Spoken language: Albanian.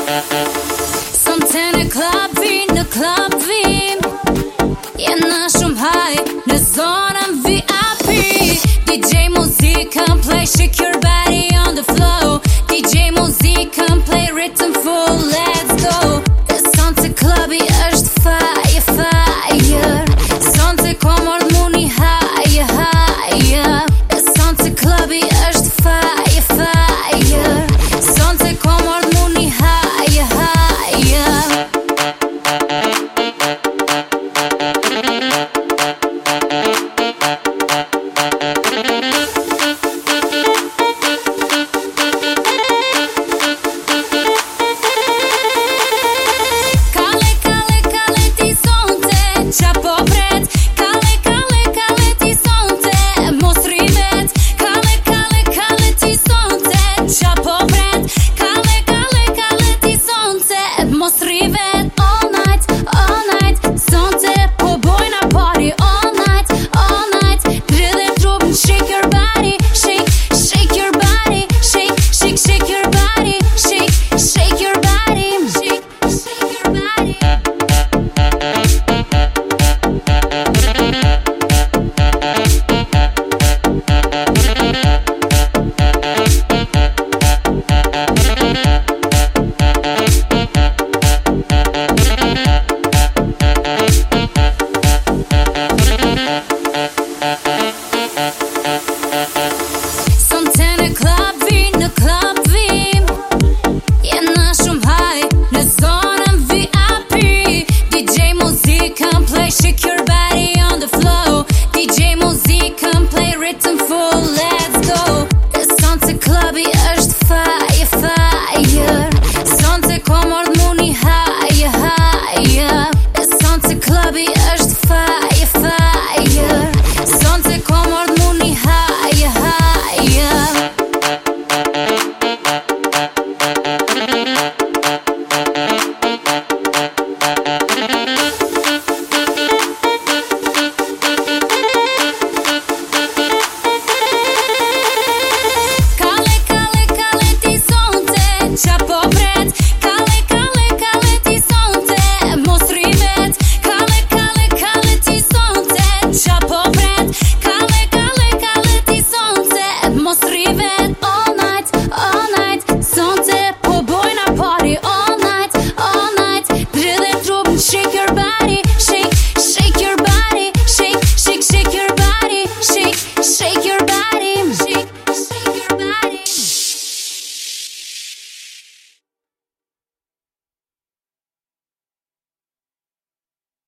Sonte në klub vim Jena shumë high në zonën VIP DJ muzikën play, shake your body on the flow DJ muzikën play, rhythm full, let's go Sonte klubi është fire Sonte komor muni high Sonte klubi është fire Sonte komor muni high Sonte në klub vim Jena shumë high në zonën VIP DJ muzikën play, shake your body on the flow DJ muzikën play, rhythm full, let's go Sonte klubi është fire Sonte komor